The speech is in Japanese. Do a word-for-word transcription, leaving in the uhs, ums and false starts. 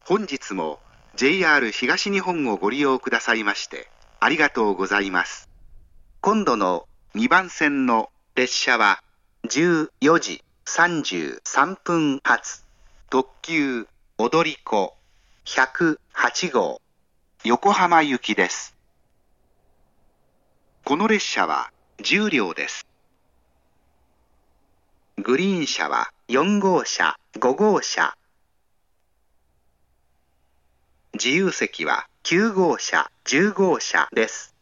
本日も ジェイアール 東日本をご利用くださいましてありがとうございます。今度のにばん線の列車はじゅうよじさんじゅうさんぷん発特急踊り子ひゃくはち号横浜行きです。この列車はじゅう両です。グリーン車はよん号車、ご号車。自由席はきゅう号車、じゅう号車です。